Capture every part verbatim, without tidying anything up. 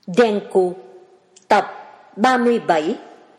Denku, tập ba mươi bảy.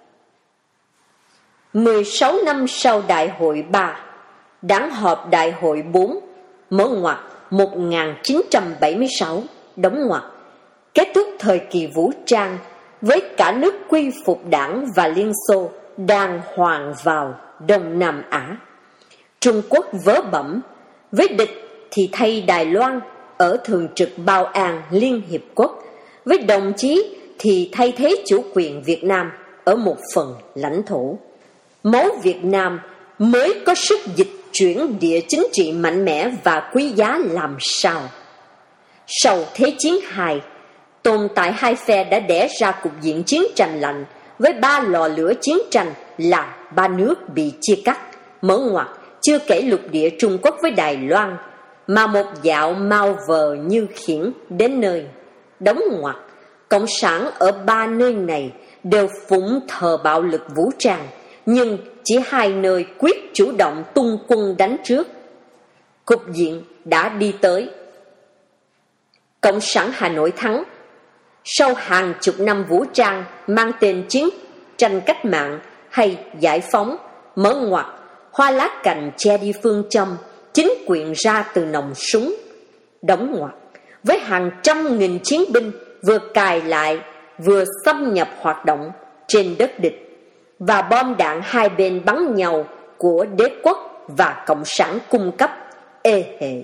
mười sáu năm sau Đại hội ba, Đảng họp Đại hội bốn, mở ngoặt một nghìn chín trăm bảy mươi sáu, đóng ngoặt, kết thúc thời kỳ vũ trang với cả nước quy phục Đảng và Liên Xô đang hoàn vào Đông Nam Á. Trung Quốc vớ bẩm, với địch thì thay Đài Loan ở thường trực Bảo an Liên Hiệp Quốc, với đồng chí thì thay thế chủ quyền Việt Nam ở một phần lãnh thổ. Máu Việt Nam mới có sức dịch chuyển địa chính trị mạnh mẽ và quý giá làm sao. Sau Thế chiến hai, tồn tại hai phe đã đẻ ra cục diện chiến tranh lạnh với ba lò lửa chiến tranh là ba nước bị chia cắt, mở ngoặt, chưa kể lục địa Trung Quốc với Đài Loan, mà một dạo mau vờ như khiển đến nơi, đóng ngoặt. Cộng sản ở ba nơi này đều phụng thờ bạo lực vũ trang, nhưng chỉ hai nơi quyết chủ động tung quân đánh trước. Cục diện đã đi tới. Cộng sản Hà Nội thắng. Sau hàng chục năm vũ trang mang tên chiến tranh cách mạng hay giải phóng, mở ngoặt, hoa lá cành che đi phương châm, chính quyền ra từ nòng súng, đóng ngoặt, với hàng trăm nghìn chiến binh vừa cài lại vừa xâm nhập hoạt động trên đất địch, và bom đạn hai bên bắn nhau của đế quốc và cộng sản cung cấp ê hề.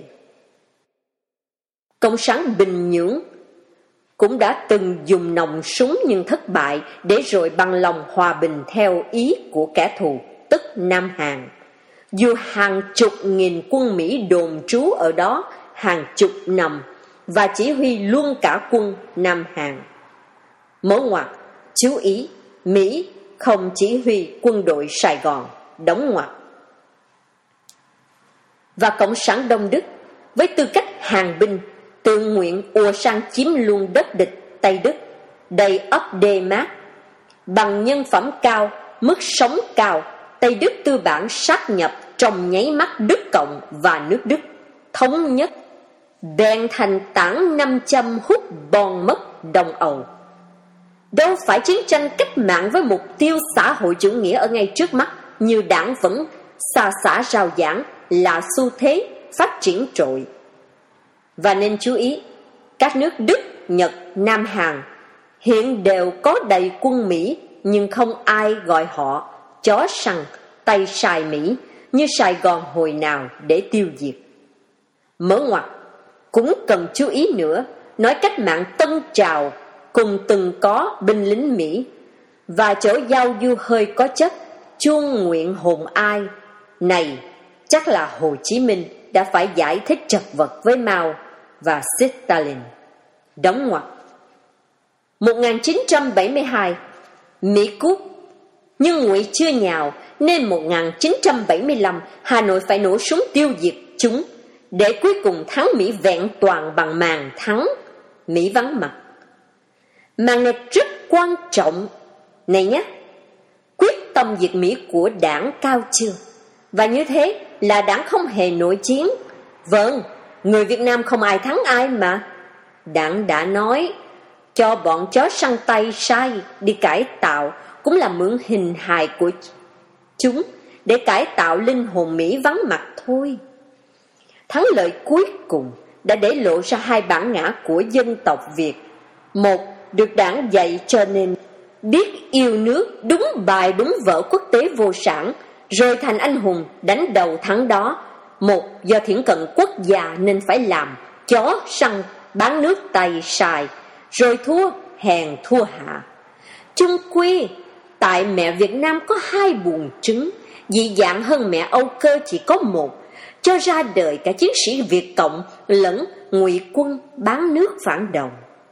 Cộng sản Bình Nhưỡng cũng đã từng dùng nòng súng nhưng thất bại, để rồi bằng lòng hòa bình theo ý của kẻ thù, tức Nam Hàn. Dù hàng chục nghìn quân Mỹ đồn trú ở đó hàng chục năm và chỉ huy luôn cả quân Nam Hàn. Mở ngoặt, chú ý, Mỹ không chỉ huy quân đội Sài Gòn, đóng ngoặt. Và Cộng sản Đông Đức với tư cách hàng binh tự nguyện ùa sang chiếm luôn đất địch Tây Đức, đầy ắp đê mát. Bằng nhân phẩm cao, mức sống cao, Tây Đức tư bản sát nhập trong nháy mắt Đức Cộng và nước Đức, thống nhất, bèn thành tảng năm trăm hút bòn mất Đông Âu. Đâu phải chiến tranh cách mạng với mục tiêu xã hội chủ nghĩa ở ngay trước mắt, như Đảng vẫn xa xả rao giảng là xu thế phát triển trội. Và nên chú ý, các nước Đức, Nhật, Nam Hàn hiện đều có đầy quân Mỹ, nhưng không ai gọi họ chó săn, tay sai Mỹ như Sài Gòn hồi nào để tiêu diệt. Mở ngoặt, cũng cần chú ý nữa, nói cách mạng Tân Trào cùng từng có binh lính Mỹ, và chỗ giao du hơi có chất chuông nguyện hồn ai này, chắc là Hồ Chí Minh đã phải giải thích chật vật với Mao và Stalin, đóng ngoặt. một nghìn chín trăm bảy mươi hai, Mỹ cút, nhưng Ngụy chưa nhào, nên một nghìn chín trăm bảy mươi lăm Hà Nội phải nổ súng tiêu diệt chúng, để cuối cùng thắng Mỹ vẹn toàn bằng màn thắng Mỹ vắng mặt. Màn này rất quan trọng này nhé. Quyết tâm diệt Mỹ của Đảng cao chưa? Và như thế là Đảng không hề nội chiến. Vâng, người Việt Nam không ai thắng ai mà. Đảng đã nói cho bọn chó săn tay sai đi cải tạo, cũng là mượn hình hài của chúng để cải tạo linh hồn Mỹ vắng mặt thôi. Thắng lợi cuối cùng đã để lộ ra hai bản ngã của dân tộc Việt. Một, được Đảng dạy cho nên biết yêu nước, đúng bài đúng vở quốc tế vô sản, rồi thành anh hùng đánh đầu thắng đó. Một, do thiển cận quốc gia nên phải làm chó săn bán nước tay sai, rồi thua hèn thua hạ. Chung quy, tại mẹ Việt Nam có hai buồng trứng, dị dạng hơn mẹ Âu Cơ chỉ có một, cho ra đời cả chiến sĩ Việt Cộng lẫn ngụy quân bán nước phản động.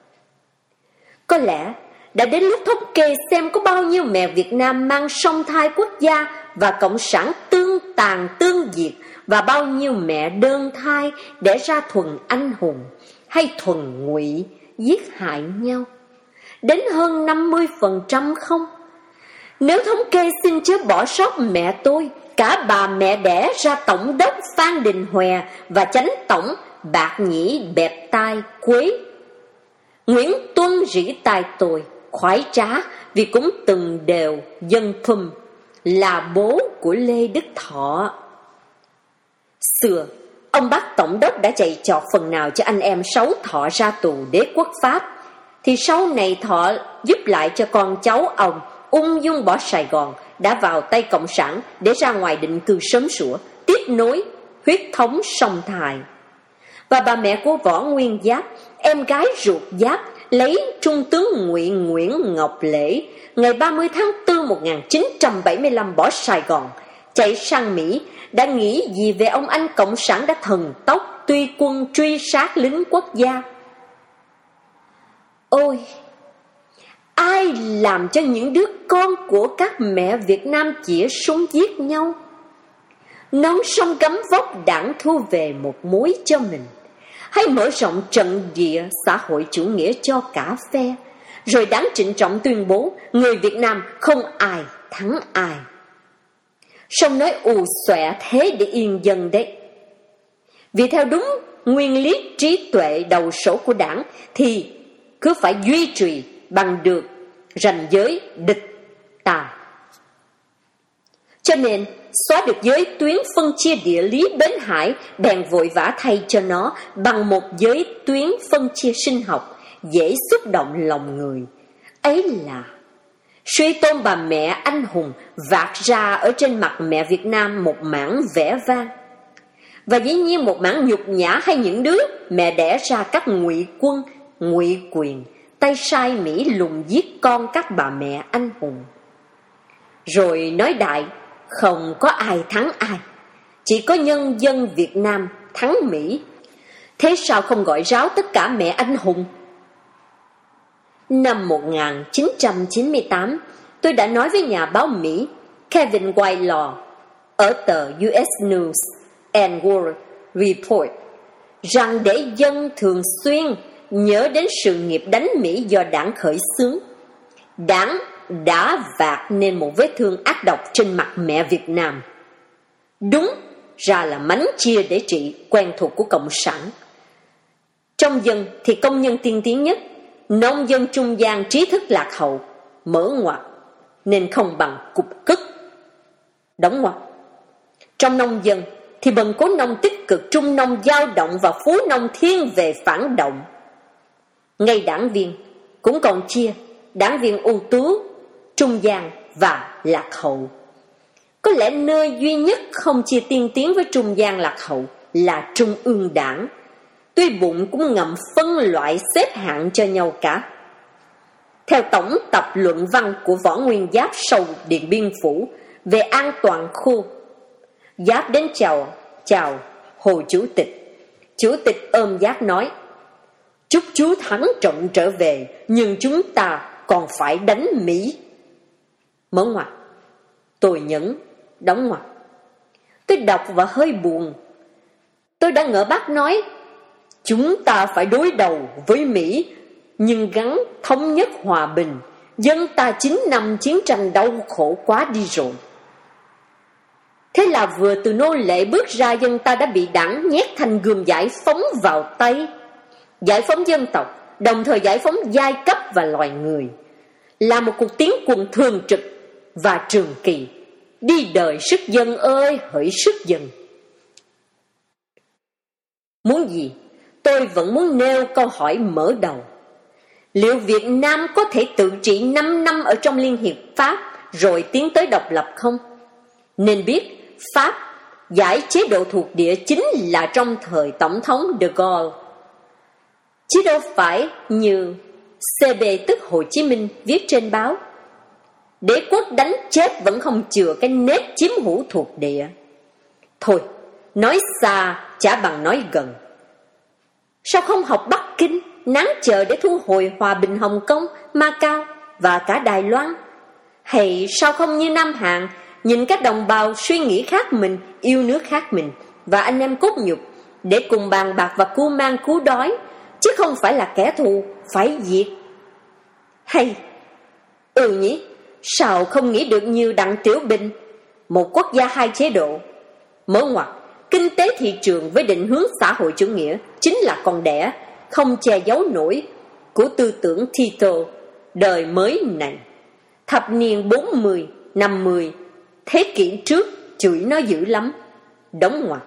Có lẽ đã đến lúc thống kê xem có bao nhiêu mẹ Việt Nam mang song thai quốc gia và cộng sản tương tàn tương diệt, và bao nhiêu mẹ đơn thai đẻ ra thuần anh hùng hay thuần ngụy giết hại nhau. Đến hơn năm mươi phần trăm không? Nếu thống kê xin chớ bỏ sót mẹ tôi, cả bà mẹ đẻ ra tổng đốc Phan Đình Hòe và chánh tổng Bạc Nhĩ Bẹp Tai Quế. Nguyễn Tuân rỉ tai tôi, khoái trá vì cũng từng đều dân Phum, là bố của Lê Đức Thọ. Xưa, ông bác tổng đốc đã chạy trọt phần nào cho anh em Sáu Thọ ra tù đế quốc Pháp, thì sau này Thọ giúp lại cho con cháu ông ung dung bỏ Sài Gòn, đã vào tay Cộng sản để ra ngoài định cư sớm sủa, tiếp nối huyết thống song thai. Và bà mẹ của Võ Nguyên Giáp, em gái ruột Giáp, lấy Trung tướng Ngụy Nguyễn Ngọc Lễ ngày ba mươi tháng tư một nghìn chín trăm bảy mươi lăm bỏ Sài Gòn, chạy sang Mỹ, đã nghĩ gì về ông anh Cộng sản đã thần tốc tuy quân truy sát lính quốc gia. Ôi, ai làm cho những đứa con của các mẹ Việt Nam chĩa súng giết nhau? Nón sông gấm vóc đảng thu về một mối cho mình, hay mở rộng trận địa xã hội chủ nghĩa cho cả phe, rồi đáng trịnh trọng tuyên bố người Việt Nam không ai thắng ai. Song nói ù xòe thế để yên dân đấy. Vì theo đúng nguyên lý trí tuệ đầu sổ của đảng thì cứ phải duy trì bằng được ranh giới địch ta. Cho nên xóa được giới tuyến phân chia địa lý bến hải, bèn vội vã thay cho nó bằng một giới tuyến phân chia sinh học, dễ xúc động lòng người. Ấy là suy tôn bà mẹ anh hùng vạc ra ở trên mặt mẹ Việt Nam một mảng vẻ vang, và dĩ nhiên một mảng nhục nhã hay những đứa mẹ đẻ ra các ngụy quân, ngụy quyền, tay sai Mỹ lùng giết con các bà mẹ anh hùng. Rồi nói đại, không có ai thắng ai, chỉ có nhân dân Việt Nam thắng Mỹ. Thế sao không gọi ráo tất cả mẹ anh hùng? Năm một nghìn chín trăm chín mươi tám, tôi đã nói với nhà báo Mỹ Kevin Whitelaw ở tờ u ét News and World Report rằng để dân thường xuyên nhớ đến sự nghiệp đánh Mỹ do đảng khởi xướng, đảng đã vạc nên một vết thương ác độc trên mặt mẹ Việt Nam. Đúng ra là mánh chia để trị quen thuộc của Cộng sản. Trong dân thì công nhân tiên tiến nhất, nông dân trung gian trí thức lạc hậu, mở ngoặt, nên không bằng cục cức, đóng ngoặt. Trong nông dân thì bần cố nông tích cực, trung nông dao động và phú nông thiên về phản động. Ngay đảng viên cũng còn chia đảng viên ưu tú, trung gian và lạc hậu. Có lẽ nơi duy nhất không chia tiên tiến với trung gian lạc hậu là Trung ương Đảng. Tuy bụng cũng ngầm phân loại xếp hạng cho nhau cả. Theo tổng tập luận văn của Võ Nguyên Giáp sau Điện Biên Phủ về an toàn khu, Giáp đến chào chào Hồ Chủ tịch. Chủ tịch ôm Giáp nói: chúc chú thắng trận trở về, nhưng chúng ta còn phải đánh Mỹ. Mở ngoặt. Tôi nhẫn, đóng ngoặt. Tôi đọc và hơi buồn. Tôi đã ngỡ bác nói chúng ta phải đối đầu với Mỹ, nhưng gắn thống nhất hòa bình. Dân ta chín năm chiến tranh đau khổ quá đi rồi. Thế là vừa từ nô lệ bước ra, dân ta đã bị đảng nhét thanh gươm giải phóng vào tay. Giải phóng dân tộc, đồng thời giải phóng giai cấp và loài người, là một cuộc tiến quân thường trực và trường kỳ. Đi đời sức dân ơi, hỡi sức dân. Muốn gì? Tôi vẫn muốn nêu câu hỏi mở đầu. Liệu Việt Nam có thể tự trị năm năm ở trong Liên hiệp Pháp rồi tiến tới độc lập không? Nên biết Pháp giải chế độ thuộc địa chính là trong thời Tổng thống de Gaulle, chứ đâu phải như xê bê tức Hồ Chí Minh viết trên báo: đế quốc đánh chết vẫn không chừa cái nết chiếm hữu thuộc địa. Thôi, nói xa chả bằng nói gần. Sao không học Bắc Kinh, nán chờ để thu hồi hòa bình Hồng Kông, Macau và cả Đài Loan? Hay sao không như Nam Hàn, nhìn các đồng bào suy nghĩ khác mình, yêu nước khác mình và anh em cốt nhục, để cùng bàn bạc và cưu mang cứu đói, chứ không phải là kẻ thù phải diệt? Hay ừ nhỉ, sao không nghĩ được như Đặng Tiểu Bình, một quốc gia hai chế độ? Mở ngoặt. Kinh tế thị trường với định hướng xã hội chủ nghĩa chính là con đẻ, không che giấu nổi của tư tưởng Tito đời mới này. Thập niên bốn mươi, năm mươi, thế kỷ trước chửi nó dữ lắm. Đóng ngoặc.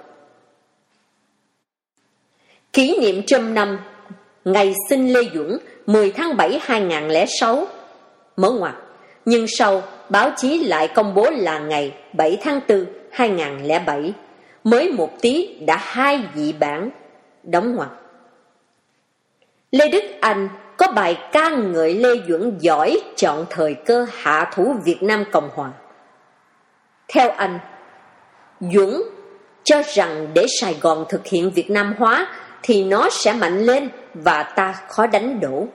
Kỷ niệm trăm năm ngày sinh Lê Duẩn mười tháng bảy hai nghìn không trăm lẻ sáu. Mở ngoặc. Nhưng sau báo chí lại công bố là ngày bảy tháng tư hai nghìn không trăm lẻ bảy. Mới một tí đã hai dị bản. Đóng ngoặc. Lê Đức Anh có bài ca ngợi Lê Duẩn giỏi chọn thời cơ hạ thủ Việt Nam Cộng Hòa. Theo anh, Duẩn cho rằng để Sài Gòn thực hiện Việt Nam hóa thì nó sẽ mạnh lên và ta khó đánh đổ.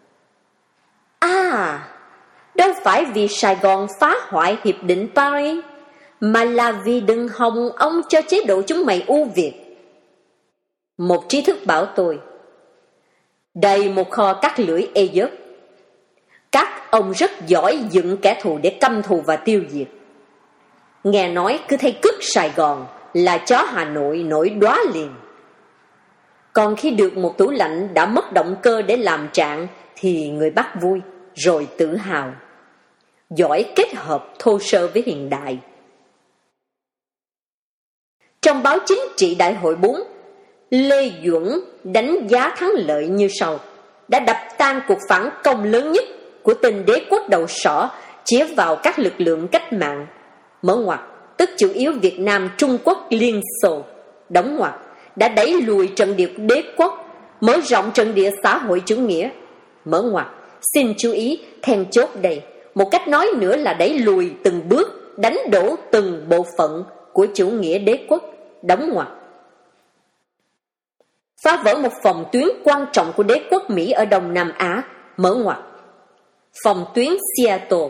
À, đâu phải vì Sài Gòn phá hoại Hiệp định Paris, mà là vì đừng hòng ông cho chế độ chúng mày ưu việt. Một trí thức bảo tôi, đầy một kho cắt lưỡi ê dớt. Các ông rất giỏi dựng kẻ thù để căm thù và tiêu diệt. Nghe nói cứ thấy cứt Sài Gòn là chó Hà Nội nổi đóa liền. Còn khi được một tủ lạnh đã mất động cơ để làm trạng thì người Bắc vui, rồi tự hào. Giỏi kết hợp thô sơ với hiện đại. Trong báo Chính trị Đại hội bốn, Lê Duẩn đánh giá thắng lợi như sau: đã đập tan cuộc phản công lớn nhất của tên đế quốc đầu sỏ chĩa vào các lực lượng cách mạng. Mở ngoặc, tức chủ yếu Việt Nam, Trung Quốc, Liên Xô. Đóng ngoặc, đã đẩy lùi trận địa đế quốc, mở rộng trận địa xã hội chủ nghĩa. Mở ngoặc, xin chú ý, then chốt đây, một cách nói nữa là đẩy lùi từng bước, đánh đổ từng bộ phận của chủ nghĩa đế quốc. Đóng ngoặc. Phá vỡ một phòng tuyến quan trọng của đế quốc Mỹ ở Đông Nam Á. Mở ngoặc. Phòng tuyến Seattle.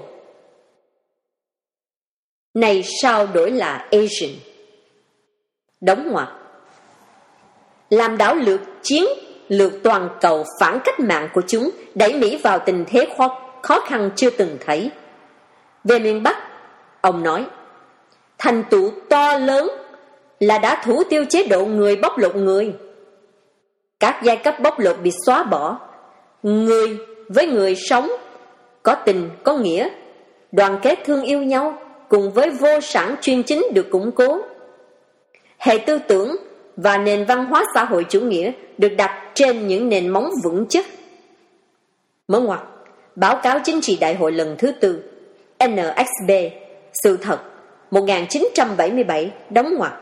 Này sao đổi là Asian. Đóng ngoặc. Làm đảo lược chiến lược toàn cầu phản cách mạng của chúng, đẩy Mỹ vào tình thế khó, khó khăn chưa từng thấy. Về miền Bắc, ông nói, thành tựu to lớn là đã thủ tiêu chế độ người bóc lột người. Các giai cấp bóc lột bị xóa bỏ. Người với người sống, có tình, có nghĩa, đoàn kết thương yêu nhau, cùng với vô sản chuyên chính được củng cố. Hệ tư tưởng và nền văn hóa xã hội chủ nghĩa được đặt trên những nền móng vững chắc. Mở ngoặc, báo cáo Chính trị Đại hội lần thứ tư, en ích bê, sự thật, một nghìn chín trăm bảy mươi bảy, đóng ngoặc.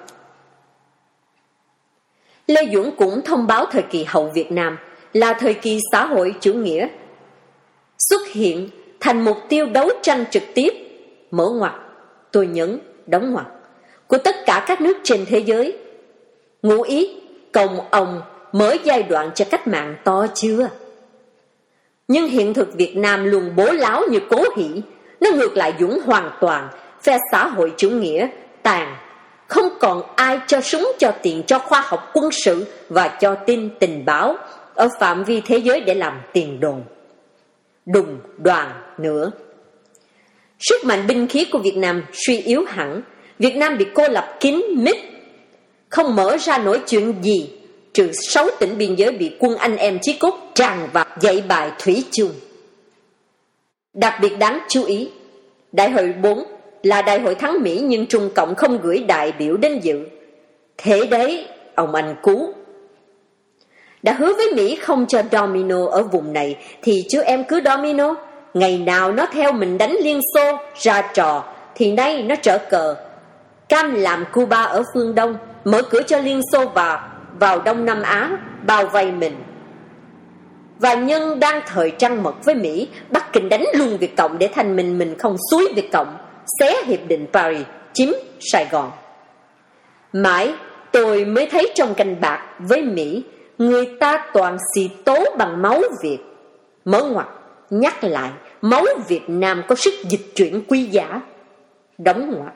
Lê Duẩn cũng thông báo thời kỳ hậu Việt Nam là thời kỳ xã hội chủ nghĩa xuất hiện thành mục tiêu đấu tranh trực tiếp, mở ngoặc, tôi nhấn, đóng ngoặc, của tất cả các nước trên thế giới. Ngụ ý, cộng ông mở giai đoạn cho cách mạng to chưa? Nhưng hiện thực Việt Nam luôn bố láo như Cố Hỷ, nó ngược lại Duẩn hoàn toàn, phe xã hội chủ nghĩa, tàn. Không còn ai cho súng, cho tiền, cho khoa học quân sự và cho tin tình báo ở phạm vi thế giới để làm tiền đồn. Đùng đoàn nữa. Sức mạnh binh khí của Việt Nam suy yếu hẳn. Việt Nam bị cô lập kín mít, không mở ra nổi chuyện gì, trừ sáu tỉnh biên giới bị quân anh em Chí Cốt tràn vào dạy bài thủy chung. Đặc biệt đáng chú ý, Đại hội bốn là đại hội thắng Mỹ nhưng Trung Cộng không gửi đại biểu đến dự. Thế đấy, ông anh Cú đã hứa với Mỹ không cho domino ở vùng này, thì chứ em cứ domino. Ngày nào nó theo mình đánh Liên Xô ra trò, thì nay nó trở cờ, cam làm Cuba ở phương Đông, mở cửa cho Liên Xô vào, vào Đông Nam Á, bao vây mình. Và nhân đang thời trăng mật với Mỹ, Bắc Kinh đánh luôn Việt Cộng để thành mình mình không xúi Việt Cộng, xé Hiệp định Paris, chiếm Sài Gòn. Mãi tôi mới thấy trong canh bạc với Mỹ, người ta toàn xì tố bằng máu Việt. Mở ngoặc, nhắc lại, máu Việt Nam có sức dịch chuyển quý giá. Đóng ngoặc.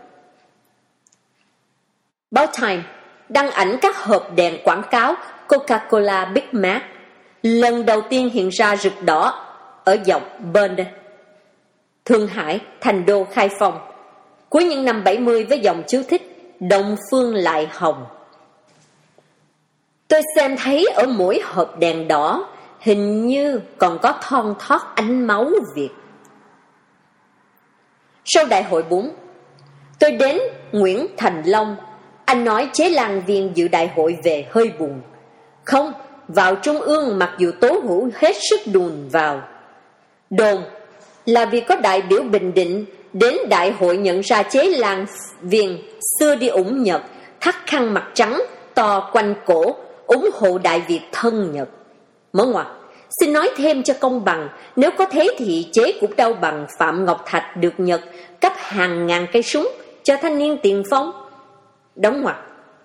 Báo Time đăng ảnh các hộp đèn quảng cáo Coca-Cola Big Mac, lần đầu tiên hiện ra rực đỏ ở dọc Bund, Thượng Hải, thành đô Khai Phong, cuối những năm bảy mươi, với dòng chú thích Đông Phương lại hồng. Tôi xem thấy ở mỗi hộp đèn đỏ hình như còn có thon thót ánh máu Việt. Sau đại hội bốn, tôi đến Nguyễn Thành Long. Anh nói chế lan viên dự đại hội về hơi buồn. Không, vào trung ương mặc dù Tố Hữu hết sức đùn vào. Đồn là vì có đại biểu Bình Định đến đại hội nhận ra chế lan viên xưa đi ủng Nhật, thắt khăn mặt trắng to quanh cổ, ủng hộ Đại Việt thân Nhật. Mở ngoặt, xin nói thêm cho công bằng, nếu có thế thì chế cũng đâu bằng Phạm Ngọc Thạch được Nhật cấp hàng ngàn cây súng cho thanh niên tiền phong. Đóng ngoặt.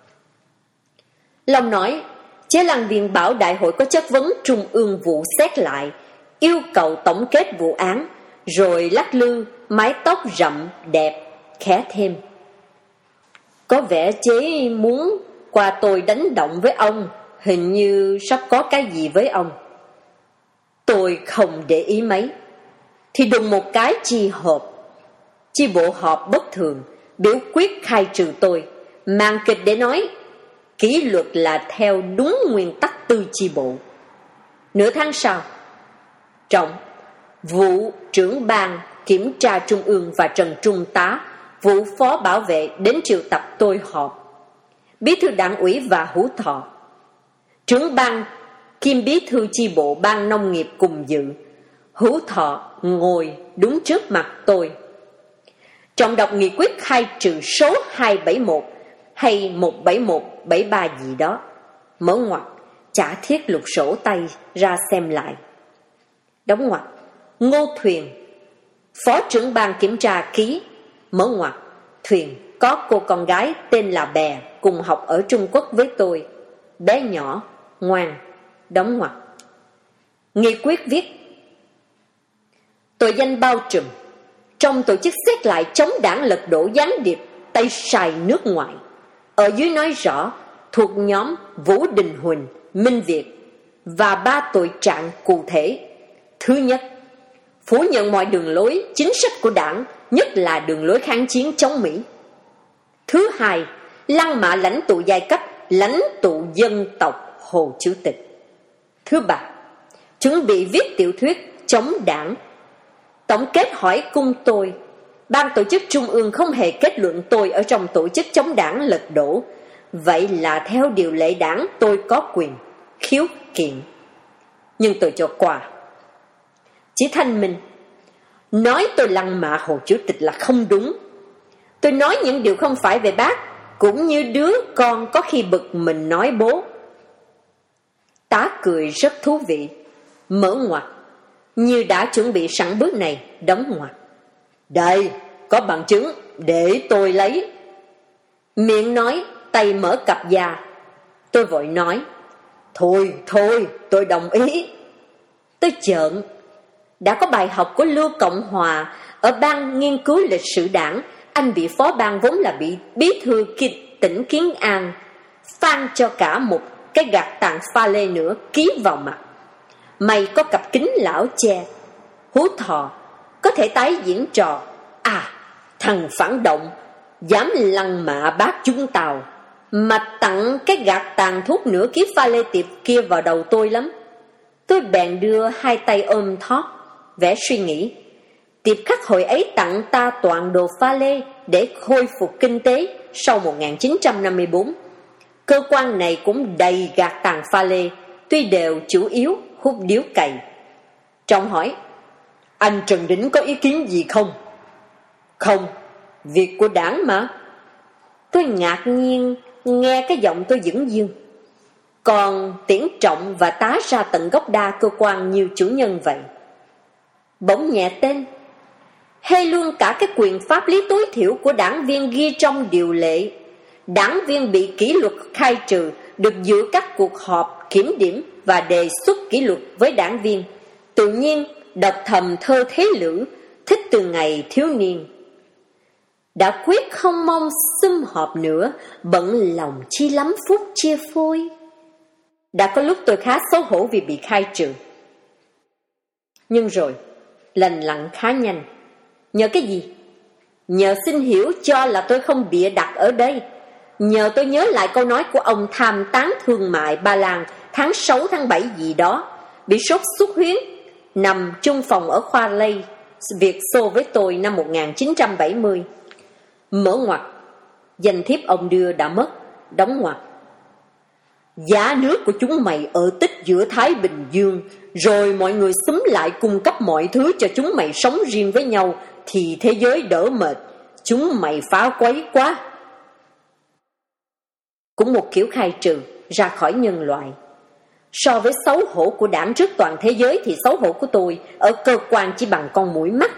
Long nói, chế lan viên bảo đại hội có chất vấn trung ương vụ xét lại, yêu cầu tổng kết vụ án, rồi lắc lư, mái tóc rậm đẹp, khẽ thêm. Có vẻ chế muốn qua tôi đánh động với ông, hình như sắp có cái gì với ông. Tôi không để ý mấy. Thì đùng một cái chi họp, chi bộ họp bất thường, biểu quyết khai trừ tôi, màn kịch để nói kỷ luật là theo đúng nguyên tắc tư chi bộ. Nửa tháng sau, Trọng, vụ trưởng ban kiểm tra trung ương và Trần Trung Tá, vụ phó bảo vệ đến triệu tập tôi họp. Bí thư đảng ủy và Hữu Thọ, trưởng ban kiêm bí thư chi bộ ban nông nghiệp cùng dự. Hữu Thọ ngồi đúng trước mặt tôi. Trọng đọc nghị quyết khai trừ số hai bảy mốt hay một bảy một bảy ba gì đó. Mở ngoặt, chả thiết lục sổ tay ra xem lại. Đóng ngoặt, Ngô Thuyền, phó trưởng ban kiểm tra ký. Mở ngoặt, Thuyền có cô con gái tên là Bè, cùng học ở Trung Quốc với tôi. Bé nhỏ, ngoan. Đóng ngoặt. Nghị quyết viết: tội danh bao trùm trong tổ chức xét lại chống đảng lật đổ gián điệp tay sai nước ngoài. Ở dưới nói rõ thuộc nhóm Vũ Đình Huỳnh, Minh Việt và ba tội trạng cụ thể. Thứ nhất, phủ nhận mọi đường lối chính sách của đảng, nhất là đường lối kháng chiến chống Mỹ. Thứ hai, lăng mạ lãnh tụ giai cấp, lãnh tụ dân tộc Hồ Chủ tịch. Thứ ba, chuẩn bị viết tiểu thuyết chống đảng. Tổng kết hỏi cung tôi, ban tổ chức trung ương không hề kết luận tôi ở trong tổ chức chống đảng lật đổ, vậy là theo điều lệ đảng tôi có quyền khiếu kiện. Nhưng tôi cho qua. Chỉ thanh minh, nói tôi lăng mạ Hồ Chủ tịch là không đúng. Tôi nói những điều không phải về bác, cũng như đứa con có khi bực mình nói bố. Tá cười rất thú vị. Mở ngoặt, như đã chuẩn bị sẵn bước này. Đóng ngoặt. Đây, có bằng chứng, để tôi lấy. Miệng nói, tay mở cặp da. Tôi vội nói, thôi, thôi, tôi đồng ý. Tôi chợn. Đã có bài học của Lưu Cộng Hòa ở ban nghiên cứu lịch sử đảng. Anh bị phó ban vốn là bị bí thư tỉnh Kiến An, phan cho cả một cái gạt tàn pha lê nữa ký vào mặt. Mày có cặp kính lão che. Hú Thọ có thể tái diễn trò à, thằng phản động dám lăng mạ bác chúng tàu, mà tặng cái gạt tàn thuốc nửa ký pha lê tiệp kia vào đầu tôi lắm. Tôi bèn đưa hai tay ôm thót, vẻ suy nghĩ. Tiệp khắc hội ấy tặng ta toàn đồ pha lê để khôi phục kinh tế sau một nghìn chín trăm năm mươi bốn. Cơ quan này cũng đầy gạt tàn pha lê, tuy đều chủ yếu hút điếu cày. Trọng hỏi, anh Trần Đỉnh có ý kiến gì không? Không, việc của đảng mà. Tôi ngạc nhiên nghe cái giọng tôi dửng dưng. Còn Tiễn Trọng và Tá ra tận gốc đa cơ quan như chủ nhân vậy. Bỗng nhẹ tên, hay luôn cả cái quyền pháp lý tối thiểu của đảng viên ghi trong điều lệ. Đảng viên bị kỷ luật khai trừ được giữ các cuộc họp kiểm điểm và đề xuất kỷ luật với đảng viên. Tự nhiên đọc thầm thơ Thế Lữ, thích từ ngày thiếu niên. Đã quyết không mong sum họp nữa, bận lòng chi lắm phút chia phôi. Đã có lúc tôi khá xấu hổ vì bị khai trừ. Nhưng rồi, lành lặn khá nhanh. Nhờ cái gì? Nhờ xin hiểu cho là tôi không bịa đặt ở đây. Nhờ tôi nhớ lại câu nói của ông tham tán thương mại Ba Lan tháng sáu tháng bảy gì đó. bị sốt xuất huyết, nằm chung phòng ở khoa lây Việt Xô với tôi năm một nghìn chín trăm bảy mươi. Mở ngoặt, danh thiếp ông đưa đã mất, đóng ngoặt. Giá nước của chúng mày ở tích giữa Thái Bình Dương, rồi mọi người xúm lại cung cấp mọi thứ cho chúng mày sống riêng với nhau, thì thế giới đỡ mệt. Chúng mày phá quấy quá. Cũng một kiểu khai trừ, ra khỏi nhân loại. So với xấu hổ của đảng trước toàn thế giới thì xấu hổ của tôi ở cơ quan chỉ bằng con mũi mắt.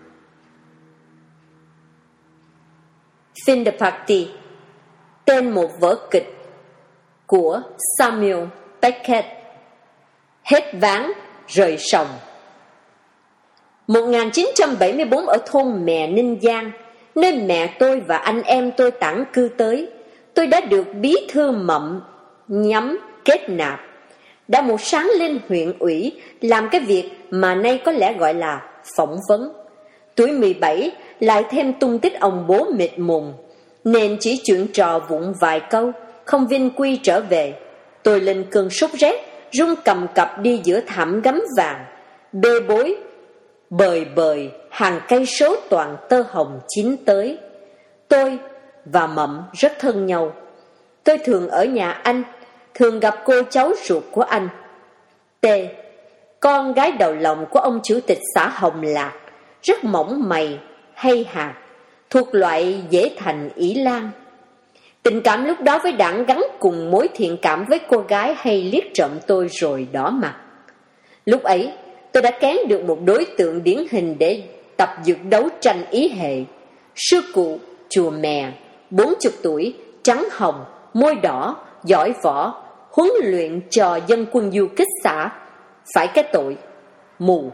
Fin de Partie, tên một vở kịch của Samuel Beckett. Hết ván, rời sòng. một nghìn chín trăm bảy mươi tư ở thôn Mè Ninh Giang, nơi mẹ tôi và anh em tôi tản cư tới, tôi đã được bí thư Mậm nhắm kết nạp. Đã một sáng lên huyện ủy làm cái việc mà nay có lẽ gọi là phỏng vấn. Tuổi mười bảy lại thêm tung tích ông bố mịt mùng, nên chỉ chuyện trò vụng vài câu, không vinh quy trở về. Tôi lên cơn sốt rét, run cầm cập đi giữa thảm gấm vàng, bê bối, bời bời, hàng cây số toàn tơ hồng chín tới. Tôi và Mậm rất thân nhau. Tôi thường ở nhà anh, thường gặp cô cháu ruột của anh, T, con gái đầu lòng của ông chủ tịch xã Hồng Lạc, rất mỏng mày, hay hạt, thuộc loại dễ thành ỷ lan. Tình cảm lúc đó với đảng gắn cùng mối thiện cảm với cô gái hay liếc trộm tôi rồi đỏ mặt. Lúc ấy, tôi đã kén được một đối tượng điển hình để tập dược đấu tranh ý hệ. Sư cụ chùa Mè, bốn chục tuổi, trắng hồng, môi đỏ, giỏi võ, huấn luyện cho dân quân du kích xã, phải cái tội mù.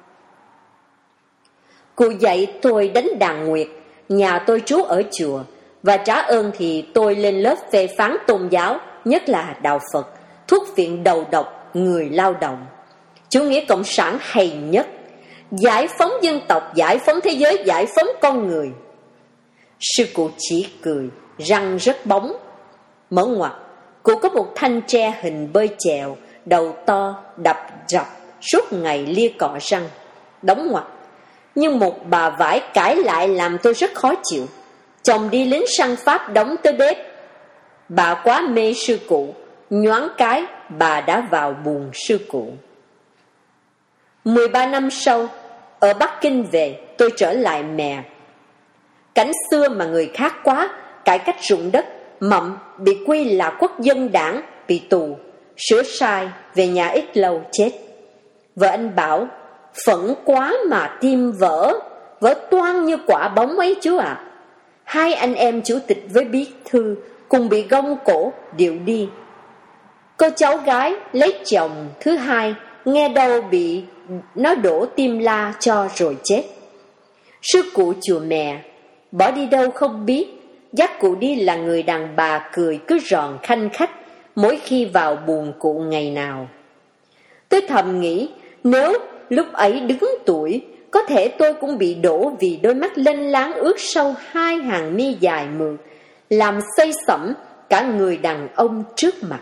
Cụ dạy tôi đánh đàn nguyệt, nhà tôi trú ở chùa, và trả ơn thì tôi lên lớp phê phán tôn giáo, nhất là đạo Phật, thuốc viện đầu độc người lao động. Chủ nghĩa cộng sản hay nhất, giải phóng dân tộc, giải phóng thế giới, giải phóng con người. Sư cụ chỉ cười, răng rất bóng. Mở ngoặt, cụ có một thanh tre hình bơi chèo, đầu to, đập rập, suốt ngày lia cọ răng. Đóng ngoặt, nhưng một bà vải cãi lại làm tôi rất khó chịu. Chồng đi lính săn Pháp đóng tới bếp. Bà quá mê sư cụ, nhoáng cái bà đã vào buồng sư cụ. Mười ba năm sau, ở Bắc Kinh về, tôi trở lại Mè. Cảnh xưa mà người khác quá, cải cách ruộng đất, Mậm bị quy là quốc dân đảng, bị tù, sửa sai, về nhà ít lâu chết. Vợ anh bảo, phẫn quá mà tim vỡ, vỡ toang như quả bóng ấy chú ạ. À. Hai anh em chủ tịch với bí thư cùng bị gông cổ điệu đi. Cô cháu gái lấy chồng thứ hai, nghe đâu bị nó đổ tim la cho rồi chết. Sư cụ chùa Mè bỏ đi đâu không biết, dắt cụ đi là người đàn bà cười cứ ròn khanh khách mỗi khi vào buồng cụ ngày nào. Tôi thầm nghĩ, nếu lúc ấy đứng tuổi, có thể tôi cũng bị đổ vì đôi mắt lênh láng ướt sâu hai hàng mi dài mượt, làm xây sẩm cả người đàn ông trước mặt.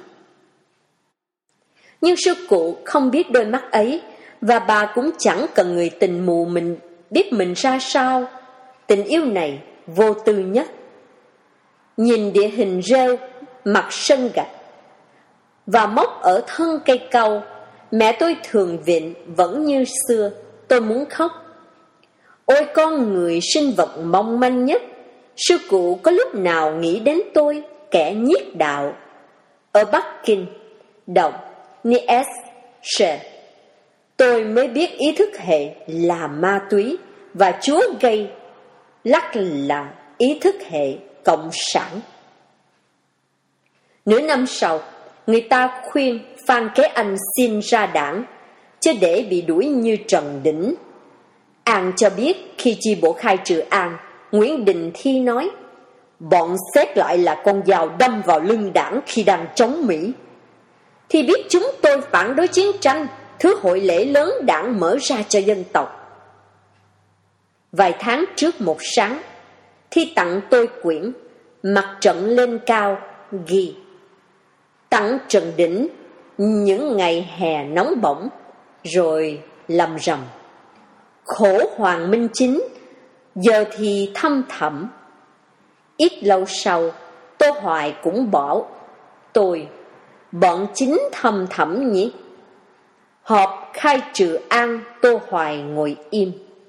Nhưng sư cụ không biết đôi mắt ấy, và bà cũng chẳng cần người tình mù mình biết mình ra sao. Tình yêu này vô tư nhất. Nhìn địa hình rêu, mặt sân gạch và mốc ở thân cây cau, mẹ tôi thường vịn vẫn như xưa. Tôi muốn khóc. Ôi con người sinh vật mong manh nhất, sư cụ có lúc nào nghĩ đến tôi, kẻ nhiết đạo. Ở Bắc Kinh, đọc Nietzsche, tôi mới biết ý thức hệ là ma túy và chúa gây lắc là ý thức hệ cộng sản. Nửa năm sau, người ta khuyên Phan Kế Anh xin ra đảng, chứ để bị đuổi như Trần Đỉnh. An cho biết khi chi bộ khai trừ An, Nguyễn Đình Thi nói, bọn xét lại là con dao đâm vào lưng đảng khi đang chống Mỹ. Thì biết chúng tôi phản đối chiến tranh, thứ hội lễ lớn đảng mở ra cho dân tộc. Vài tháng trước một sáng, Thi tặng tôi quyển Mặt trận lên cao, ghi: tặng Trần Đỉnh những ngày hè nóng bỏng rồi lầm rầm. Khổ Hoàng Minh Chính, giờ thì thâm thẳm. Ít lâu sau, Tô Hoài cũng bảo tôi, bọn Chính thâm thẳm nhỉ? Họp khai trừ an, Tô Hoài ngồi im.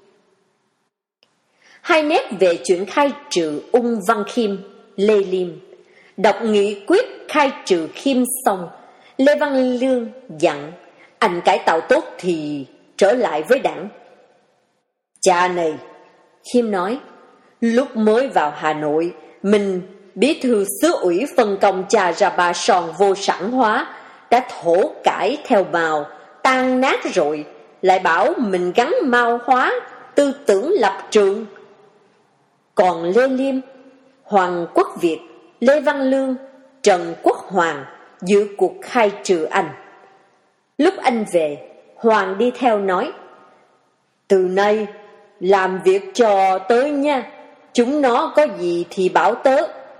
Hai nét về chuyện khai trừ Ung Văn Khiêm, Lê Liêm. Đọc nghị quyết khai trừ Khiêm xong, Lê Văn Lương dặn anh cải tạo tốt thì trở lại với đảng. Cha này, Khiêm nói, lúc mới vào Hà Nội, mình bí thư xứ ủy phân công cha ra Ba Son vô sản hóa, đã thổ cải theo bào, tan nát rồi, lại bảo mình gắn mao hóa, tư tưởng lập trường. Còn Lê Liêm, Hoàng Quốc Việt, Lê Văn Lương, Trần Quốc Hoàng dự cuộc khai trừ anh. Lúc anh về, Hoàng đi theo nói, từ nay làm việc cho tới nha, chúng nó có gì thì bảo tớ.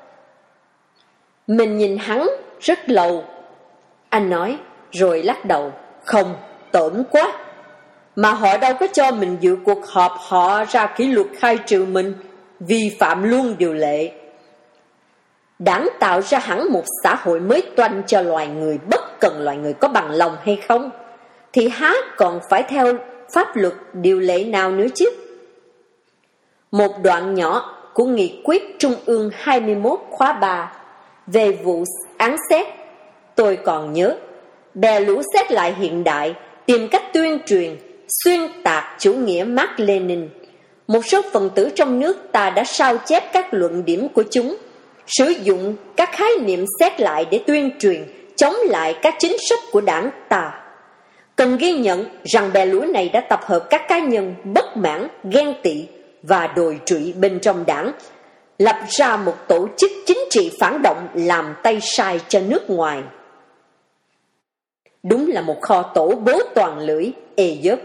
Mình nhìn hắn rất lâu. Anh nói rồi lắc đầu, không, tởm quá. Mà họ đâu có cho mình dự cuộc họp, họ ra kỷ luật khai trừ mình, vi phạm luôn điều lệ. Đảng tạo ra hẳn một xã hội mới toanh cho loài người, bất cần loài người có bằng lòng hay không, thì há còn phải theo pháp luật điều lệ nào nữa chứ. Một đoạn nhỏ của nghị quyết Trung ương hai mươi mốt khóa ba về vụ án xét, tôi còn nhớ. Bè lũ xét lại hiện đại, tìm cách tuyên truyền, xuyên tạc chủ nghĩa Mác Lênin. Một số phần tử trong nước ta đã sao chép các luận điểm của chúng, sử dụng các khái niệm xét lại để tuyên truyền, chống lại các chính sách của đảng ta. Cần ghi nhận rằng bè lũ này đã tập hợp các cá nhân bất mãn, ghen tị và đồi trụy bên trong đảng, lập ra một tổ chức chính trị phản động làm tay sai cho nước ngoài. Đúng là một kho tổ bố toàn lưỡi, ê dớp.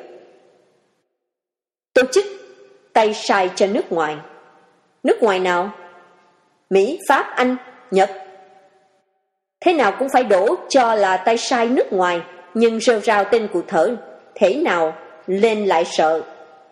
Tổ chức tay sai cho nước ngoài. Nước ngoài nào? Mỹ, Pháp, Anh, Nhật. Thế nào cũng phải đổ cho là tay sai nước ngoài, nhưng rêu rao tên cụ thể, thế nào lên lại sợ.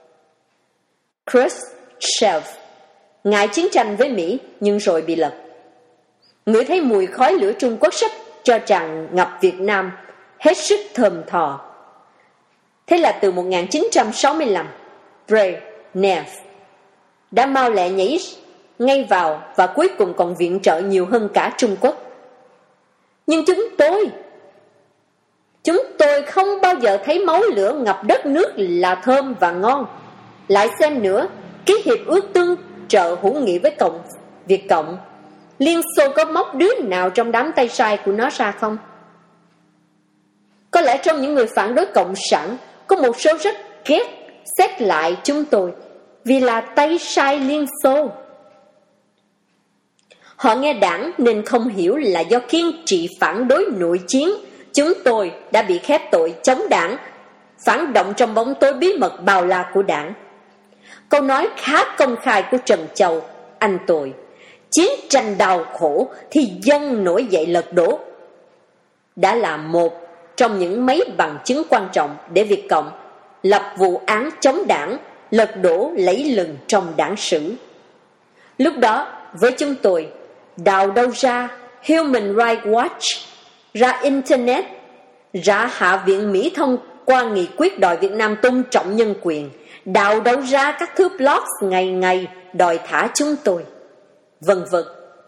Khrushchev ngại chiến tranh với Mỹ nhưng rồi bị lật. Ngửi thấy mùi khói lửa Trung Quốc sắp cho tràn ngập Việt Nam, hết sức thơm thò. Thế là từ một nghìn chín trăm sáu mươi lăm, Brezhnev đã mau lẹ nhảy ngay vào và cuối cùng còn viện trợ nhiều hơn cả Trung Quốc. Nhưng chúng tôi, chúng tôi không bao giờ thấy máu lửa ngập đất nước là thơm và ngon. Lại xem nữa, ký hiệp ước tương trợ hữu nghị với Cộng Việt Cộng, Liên Xô có móc đứa nào trong đám tay sai của nó ra không? Có lẽ trong những người phản đối Cộng sản, có một số rất ghét xét lại chúng tôi vì là tay sai Liên Xô. Họ nghe đảng nên không hiểu là do kiên trì phản đối nội chiến, chúng tôi đã bị khép tội chống đảng, phản động trong bóng tối bí mật bao la của đảng. Câu nói khá công khai của Trần Châu, anh tôi, chiến tranh đau khổ thì dân nổi dậy lật đổ, đã là một trong những mấy bằng chứng quan trọng để Việt Cộng lập vụ án chống đảng, lật đổ lẫy lừng trong đảng sử. Lúc đó, với chúng tôi, đào đâu ra Human Rights Watch, ra Internet, ra Hạ viện Mỹ thông qua nghị quyết đòi Việt Nam tôn trọng nhân quyền, đào đâu ra các thứ blog ngày ngày đòi thả chúng tôi, vân vân.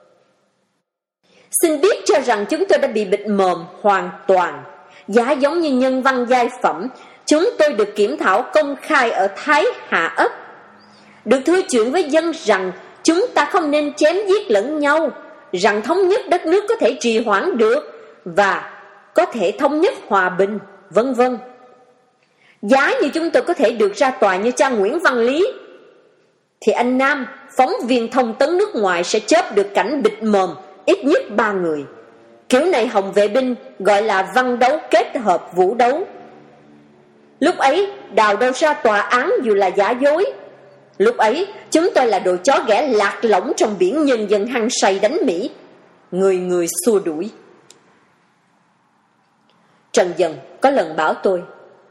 Xin biết cho rằng chúng tôi đã bị bịt mồm hoàn toàn. Giá giống như nhân văn giai phẩm, chúng tôi được kiểm thảo công khai ở Thái Hà Ấp, được thưa chuyện với dân rằng chúng ta không nên chém giết lẫn nhau, rằng thống nhất đất nước có thể trì hoãn được và có thể thống nhất hòa bình, vân vân. Giá như chúng tôi có thể được ra tòa như cha Nguyễn Văn Lý, thì anh Nam, phóng viên thông tấn nước ngoài sẽ chớp được cảnh bịt mồm ít nhất ba người. Kiểu này Hồng Vệ Binh gọi là văn đấu kết hợp vũ đấu. Lúc ấy đào đâu ra tòa án dù là giả dối. Lúc ấy chúng tôi là đồ chó ghẻ lạc lõng trong biển nhân dân hăng say đánh Mỹ, người người xua đuổi. Trần Dần có lần bảo tôi,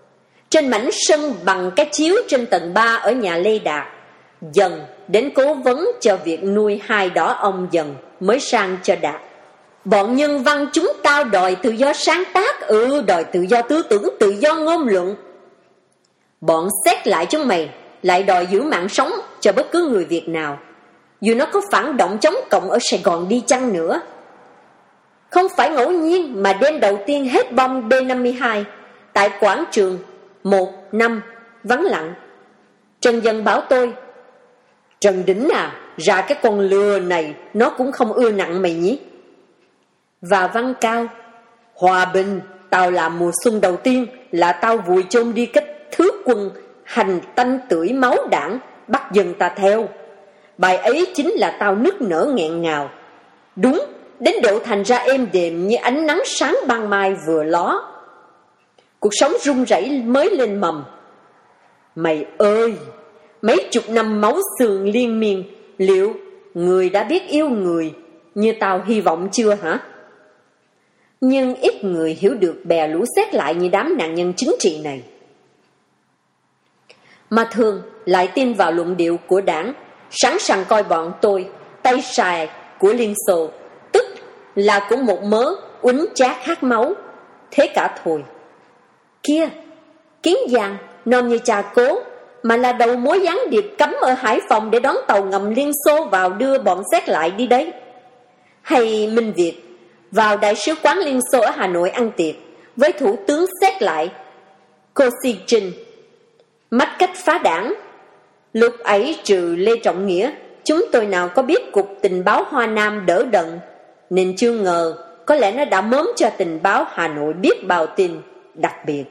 trên mảnh sân bằng cái chiếu trên tầng ba ở nhà Lê Đạt, dần đến cố vấn cho việc nuôi hai đỏ ông dần mới sang cho Đạt. Bọn nhân văn chúng tao đòi tự do sáng tác, ừ, đòi tự do tư tưởng, tự do ngôn luận. Bọn xét lại chúng mày lại đòi giữ mạng sống cho bất cứ người Việt nào, dù nó có phản động chống cộng ở Sài Gòn đi chăng nữa. Không phải ngẫu nhiên mà đêm đầu tiên hết bom B năm mươi hai tại quảng trường một năm vắng lặng. Trần Dân bảo tôi: Trần Đỉnh à, ra cái con lừa này nó cũng không ưa nặng mày nhỉ. Và Văn Cao: Hòa bình, tao làm mùa xuân đầu tiên là tao vùi chôn đi cái thứ quân hành tanh tưởi máu đảng bắt dân ta theo. Bài ấy chính là tao nức nở nghẹn ngào, đúng đến độ thành ra êm đềm như ánh nắng sáng ban mai vừa ló. Cuộc sống rung rẩy mới lên mầm. Mày ơi, mấy chục năm máu xương liên miên, liệu người đã biết yêu người như tao hy vọng chưa hả? Nhưng ít người hiểu được bè lũ xét lại như đám nạn nhân chính trị này, mà thường lại tin vào luận điệu của đảng, sẵn sàng coi bọn tôi tay sài của Liên Xô, tức là cũng một mớ uýnh chát khát máu. Thế cả thôi. Kia, Kiến Giang nom như cha cố, mà là đầu mối gián điệp cấm ở Hải Phòng để đón tàu ngầm Liên Xô vào đưa bọn xét lại đi đấy. Hay Minh Việt vào đại sứ quán Liên Xô ở Hà Nội ăn tiệc với thủ tướng xét lại Kosygin, mách cách phá đảng. Lúc ấy trừ Lê Trọng Nghĩa, chúng tôi nào có biết cục tình báo Hoa Nam đỡ đần, nên chưa ngờ có lẽ nó đã mớm cho tình báo Hà Nội biết bao tin đặc biệt.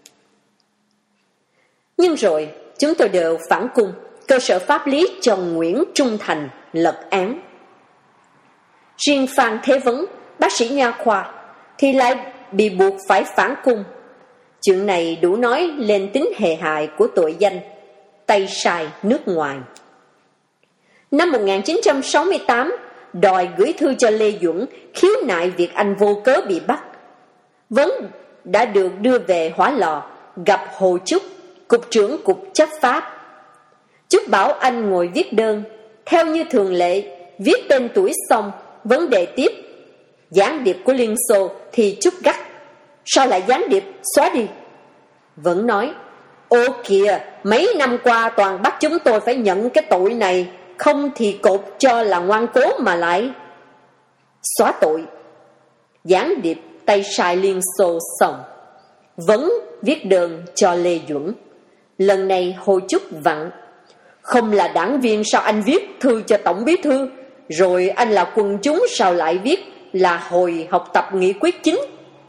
Nhưng rồi chúng tôi đều phản cung, cơ sở pháp lý cho Nguyễn Trung Thành lật án. Riêng Phan Thế Vấn, bác sĩ nha khoa, thì lại bị buộc phải phản cung. Chuyện này đủ nói lên tính hề hại của tội danh tay sai nước ngoài. Năm một nghìn chín trăm sáu mươi tám, đòi gửi thư cho Lê Duẩn khiếu nại việc anh vô cớ bị bắt. Vấn đã được đưa về Hỏa Lò gặp Hồ Chúc, cục trưởng cục chấp pháp. Chúc bảo anh ngồi viết đơn, theo như thường lệ, viết tên tuổi xong, vấn đề tiếp gián điệp của Liên Xô thì Chúc gắt: Sao lại gián điệp, xóa đi. Vẫn nói: Ô kìa, mấy năm qua toàn bắt chúng tôi phải nhận cái tội này, không thì cột cho là ngoan cố mà lại xóa tội. Gián điệp tay sai Liên Xô xong, Vẫn viết đơn cho Lê Duẩn. Lần này Hồ Chúc vặn: Không là đảng viên sao anh viết thư cho Tổng Bí Thư, rồi anh là quần chúng sao lại viết là hồi học tập nghị quyết chính.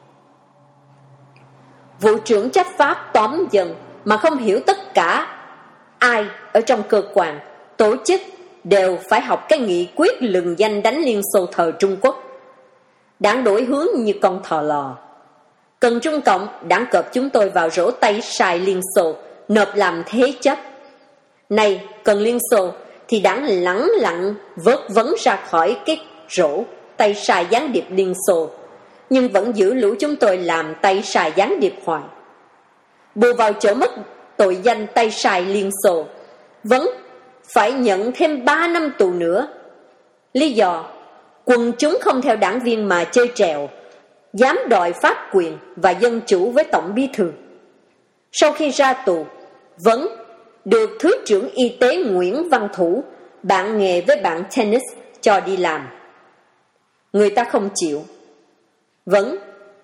Vụ trưởng trách pháp tóm dần mà không hiểu tất cả ai ở trong cơ quan, tổ chức đều phải học cái nghị quyết lừng danh đánh Liên Xô thời Trung Quốc. Đảng đổi hướng như con thò lò. Cần Trung Cộng, đảng cọp chúng tôi vào rổ tay sai Liên Xô, nộp làm thế chấp. Này, cần Liên Xô thì đảng lẳng lặng vớt vấn ra khỏi cái rổ tay sai gián điệp Liên Xô, nhưng vẫn giữ lũ chúng tôi làm tay sai gián điệp hoài. Bù vào chỗ mất tội danh tay sai Liên Xô, vẫn phải nhận thêm ba năm tù nữa. Lý do, quần chúng không theo đảng viên mà chơi trèo, dám đòi pháp quyền và dân chủ với Tổng Bí Thư. Sau khi ra tù, vẫn được Thứ trưởng Y tế Nguyễn Văn Thủ, bạn nghề với bạn tennis, cho đi làm. Người ta không chịu. Vẫn: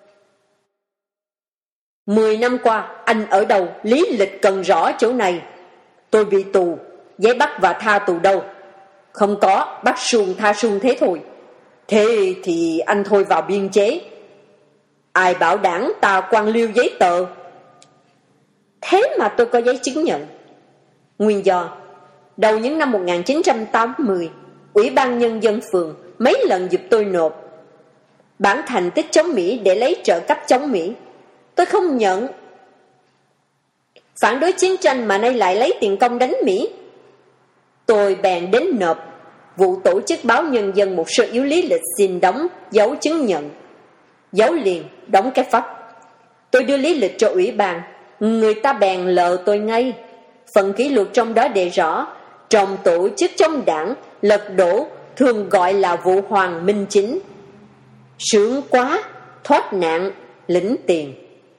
Mười năm qua anh ở đâu, lý lịch cần rõ chỗ này. Tôi bị tù, giấy bắt và tha tù đâu? Không có, bắt suông tha suông thế thôi. Thế thì anh thôi vào biên chế. Ai bảo đảng ta quan liêu giấy tờ? Thế mà tôi có giấy chứng nhận. Nguyên do, đầu những năm một nghìn chín trăm tám mươi, Ủy ban Nhân dân phường mấy lần giúp tôi nộp bản thành tích chống Mỹ để lấy trợ cấp chống Mỹ. Tôi không nhận. Phản đối chiến tranh mà nay lại lấy tiền công đánh Mỹ. Tôi bèn đến nộp vụ tổ chức báo Nhân dân một sơ yếu lý lịch xin đóng dấu chứng nhận. Dấu liền, đóng cái phách. Tôi đưa lý lịch cho ủy ban, người ta bèn lờ tôi ngay. Phần kỷ luật trong đó đề rõ, trong tổ chức chống đảng, lật đổ thường gọi là vụ Hoàng Minh Chính. Sướng quá, thoát nạn, lĩnh tiền.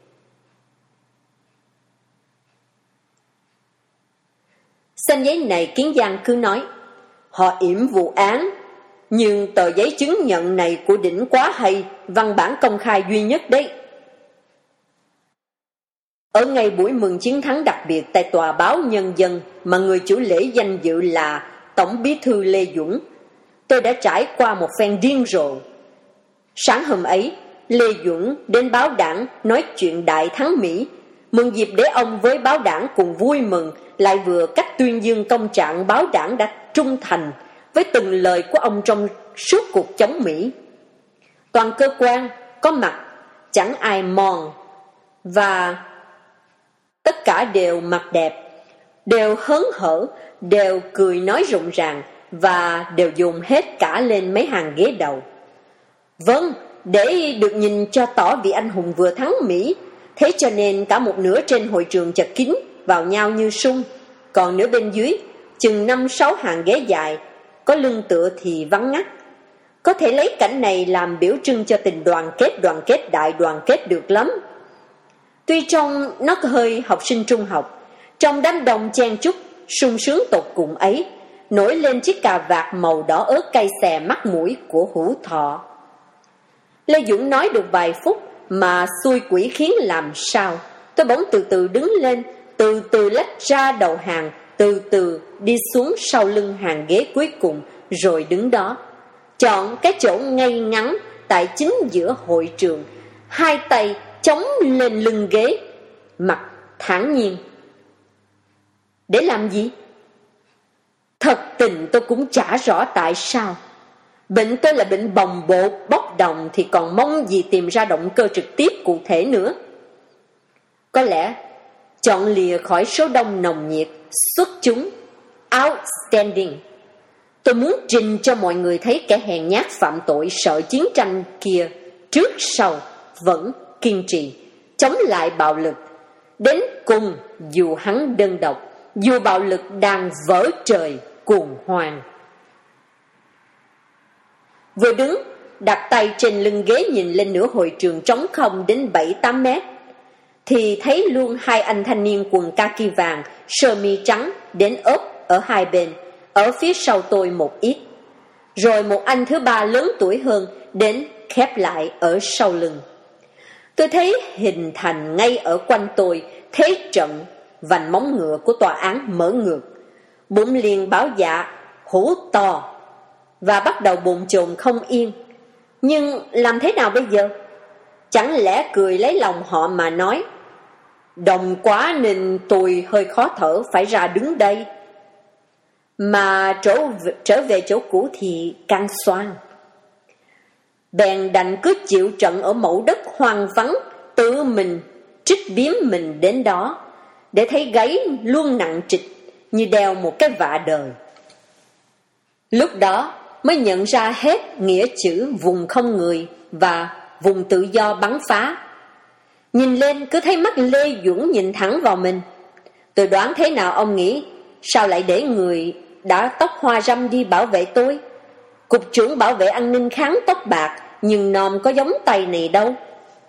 Xanh giấy này Kiến Giang cứ nói, họ yểm vụ án, nhưng tờ giấy chứng nhận này của đỉnh quá hay, văn bản công khai duy nhất đấy. Ở ngày buổi mừng chiến thắng đặc biệt tại tòa báo Nhân dân mà người chủ lễ danh dự là Tổng Bí thư Lê Duẩn, tôi đã trải qua một phen điên rồ. Sáng hôm ấy, Lê Duẩn đến báo đảng nói chuyện đại thắng Mỹ, mừng dịp để ông với báo đảng cùng vui mừng, lại vừa cách tuyên dương công trạng báo đảng đã trung thành với từng lời của ông trong suốt cuộc chống Mỹ. Toàn cơ quan có mặt, chẳng ai mòn, và tất cả đều mặt đẹp, đều hớn hở, đều cười nói rụng ràng, và đều dùng hết cả lên mấy hàng ghế đầu. Vâng, để được nhìn cho tỏ vị anh hùng vừa thắng Mỹ, thế cho nên cả một nửa trên hội trường chật kín vào nhau như sung, còn nửa bên dưới chừng năm sáu hàng ghế dài, có lưng tựa thì vắng ngắt. Có thể lấy cảnh này làm biểu trưng cho tình đoàn kết, đoàn kết đại đoàn kết được lắm. Tuy trong nó hơi học sinh trung học, trong đám đông chen chúc sung sướng tột cùng ấy, nổi lên chiếc cà vạt màu đỏ ớt cay xè mắt mũi của Hữu Thọ. Lê Dũng nói được vài phút mà xui quỷ khiến làm sao. Tôi bỗng từ từ đứng lên, từ từ lách ra đầu hàng, từ từ đi xuống sau lưng hàng ghế cuối cùng, rồi đứng đó, chọn cái chỗ ngay ngắn tại chính giữa hội trường, hai tay chống lên lưng ghế, mặt thản nhiên. Để làm gì? Thật tình tôi cũng chả rõ tại sao. Bệnh tôi là bệnh bồng bột, bốc đồng, thì còn mong gì tìm ra động cơ trực tiếp cụ thể nữa. Có lẽ chọn lìa khỏi số đông nồng nhiệt, xuất chúng, outstanding. Tôi muốn trình cho mọi người thấy kẻ hèn nhát phạm tội sợ chiến tranh kia trước sau vẫn kiên trì chống lại bạo lực đến cùng, dù hắn đơn độc, dù bạo lực đang vỡ trời cuồng hoang. Vừa đứng, đặt tay trên lưng ghế nhìn lên nửa hội trường trống không đến bảy tám mét, thì thấy luôn hai anh thanh niên quần kaki vàng, sơ mi trắng đến ốp ở hai bên, ở phía sau tôi một ít. Rồi một anh thứ ba lớn tuổi hơn đến khép lại ở sau lưng. Tôi thấy hình thành ngay ở quanh tôi thế trận vành móng ngựa của tòa án mở ngược. Bụng liền báo dạ hú to và bắt đầu bồn chồn không yên. Nhưng làm thế nào bây giờ? Chẳng lẽ cười lấy lòng họ mà nói, đồng quá nên tôi hơi khó thở phải ra đứng đây, mà trở về, trở về chỗ cũ thì càng xoan. Bèn đành cứ chịu trận ở mẫu đất hoang vắng, tự mình trích biếm mình đến đó, để thấy gáy luôn nặng trịch như đeo một cái vạ đời. Lúc đó mới nhận ra hết nghĩa chữ vùng không người và vùng tự do bắn phá. Nhìn lên cứ thấy mắt Lê Duẩn nhìn thẳng vào mình. Tôi đoán thế nào ông nghĩ, sao lại để người đã tóc hoa râm đi bảo vệ tôi? Cục trưởng bảo vệ an ninh kháng tóc bạc, nhưng nòm có giống tay này đâu.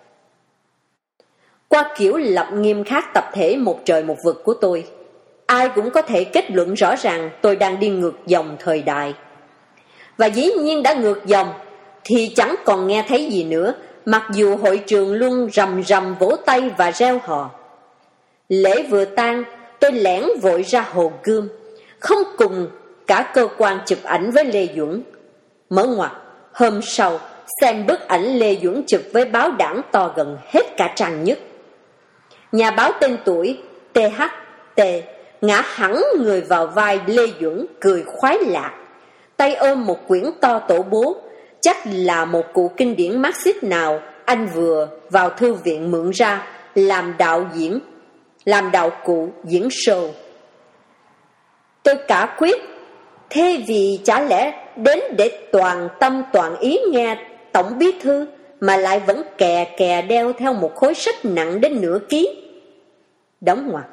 Qua kiểu lập nghiêm khắc tập thể một trời một vực của tôi, ai cũng có thể kết luận rõ ràng tôi đang đi ngược dòng thời đại. Và dĩ nhiên đã ngược dòng thì chẳng còn nghe thấy gì nữa, mặc dù hội trường luôn rầm rầm vỗ tay và reo hò. Lễ vừa tan, tôi lẻn vội ra Hồ Gươm, không cùng cả cơ quan chụp ảnh với Lê Duẩn. Mở ngoặt, hôm sau xem bức ảnh Lê Duẩn chụp với báo đảng to gần hết cả trang nhất. Nhà báo tên tuổi tê hát tê ngã hẳn người vào vai Lê Duẩn, cười khoái lạc, tay ôm một quyển to tổ bố, chắc là một cụ kinh điển Marxist nào anh vừa vào thư viện mượn ra làm đạo diễn, làm đạo cụ diễn show. Tôi cả quyết, thế vì chả lẽ đến để toàn tâm toàn ý nghe tổng bí thư mà lại vẫn kè kè đeo theo một khối sách nặng đến nửa ký. Đóng ngoặc.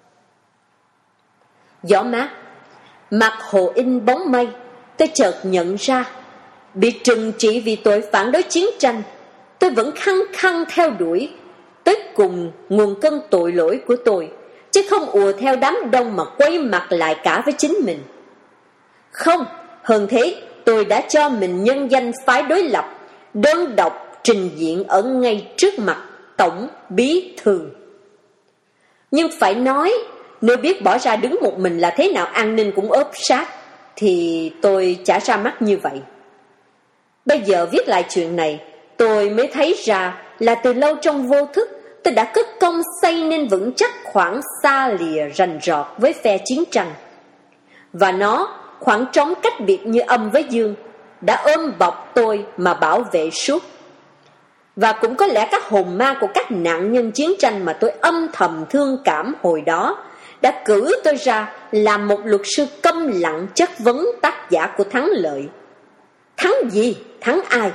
Gió mát, mặt hồ in bóng mây. Tôi chợt nhận ra, bị trừng trị vì tội phản đối chiến tranh, tôi vẫn khăng khăng theo đuổi tới cùng nguồn cơn tội lỗi của tôi, chứ không ùa theo đám đông mà quay mặt lại cả với chính mình. Không, hơn thế, tôi đã cho mình nhân danh phái đối lập, đơn độc trình diện ở ngay trước mặt tổng bí thư. Nhưng phải nói, nếu biết bỏ ra đứng một mình là thế nào an ninh cũng ốp sát, thì tôi chả ra mắt như vậy. Bây giờ viết lại chuyện này, tôi mới thấy ra là từ lâu trong vô thức, tôi đã cất công xây nên vững chắc khoảng xa lìa rành rọt với phe chiến tranh. Và nó, khoảng trống cách biệt như âm với dương, đã ôm bọc tôi mà bảo vệ suốt. Và cũng có lẽ các hồn ma của các nạn nhân chiến tranh mà tôi âm thầm thương cảm hồi đó đã cử tôi ra làm một luật sư câm lặng chất vấn tác giả của thắng lợi. Thắng gì? Thắng ai?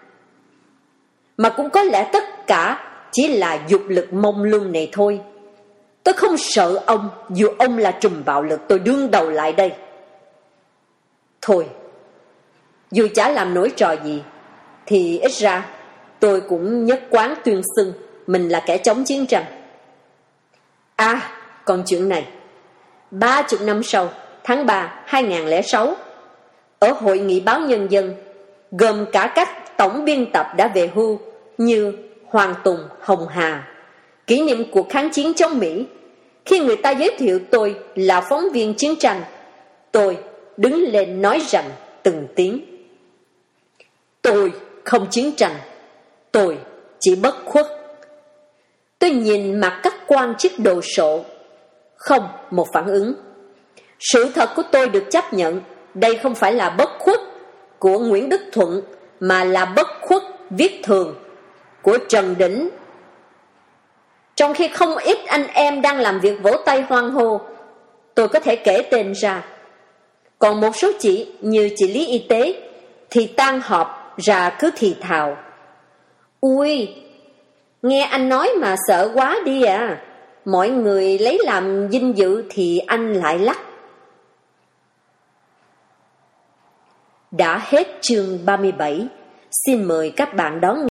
Mà cũng có lẽ tất cả chỉ là dục lực mông lung này thôi. Tôi không sợ ông, dù ông là trùm bạo lực tôi đương đầu lại đây. Thôi, dù chả làm nổi trò gì, thì ít ra tôi cũng nhất quán tuyên xưng mình là kẻ chống chiến tranh. À, còn chuyện này, ba chục năm sau, tháng ba hai nghìn lẻ sáu, ở Hội nghị báo Nhân dân, gồm cả các tổng biên tập đã về hưu như Hoàng Tùng, Hồng Hà, kỷ niệm cuộc kháng chiến chống Mỹ, khi người ta giới thiệu tôi là phóng viên chiến tranh, tôi đứng lên nói rằng từng tiếng: tôi không chiến tranh, tôi chỉ bất khuất. Tôi nhìn mặt các quan chức đồ sộ, không một phản ứng. Sự thật của tôi được chấp nhận, đây không phải là bất khuất của Nguyễn Đức Thuận, mà là bất khuất viết thường của Trần Đỉnh. Trong khi không ít anh em đang làm việc vỗ tay hoan hô, tôi có thể kể tên ra. Còn một số chị như chị Lý Y Tế thì tan họp ra cứ thì thào: ui, nghe anh nói mà sợ quá đi à, mọi người lấy làm vinh dự thì anh lại lắc. Đã hết chương ba mươi bảy. Xin mời các bạn đón